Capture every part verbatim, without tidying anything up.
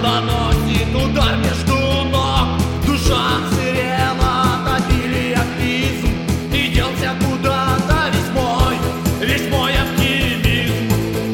наносит удар между ног. Душа зрела от обилия призм, и делся куда-то весь мой, весь мой оптимизм.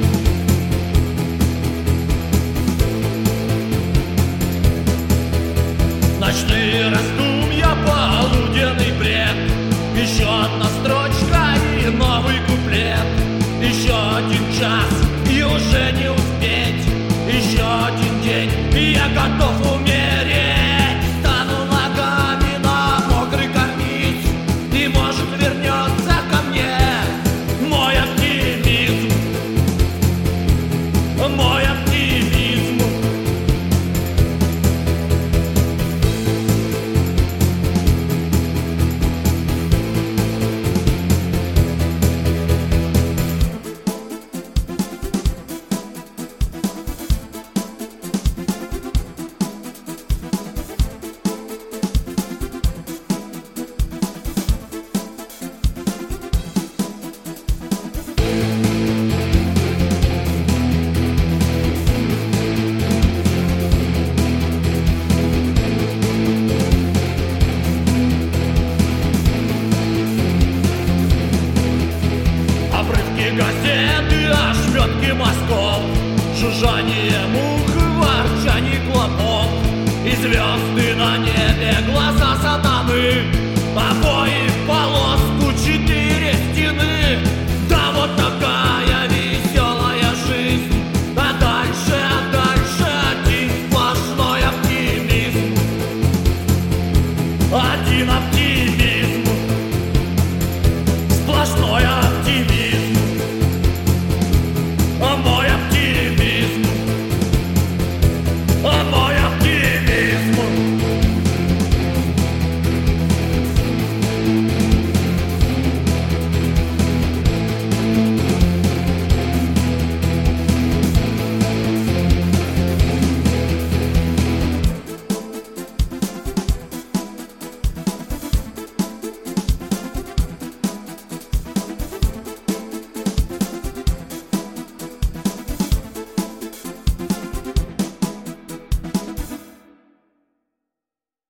Ночные раздумья, полуденный бред, еще одна строчка и новый куплет. Еще один час и уже не успеть, еще один день и я готов умереть. Стану ногами на мокрый карниз, и может вернется ко мне мой оптимизм, мой оптимизм. Газеты, ошметки мазков, жужжание мух, ворчание клопов, и звезды на небе, глаза сатаны, обои в полоску, четыре стены. Да, вот такая веселая жизнь, а дальше, а дальше один сплошной оптимизм, один оптимизм.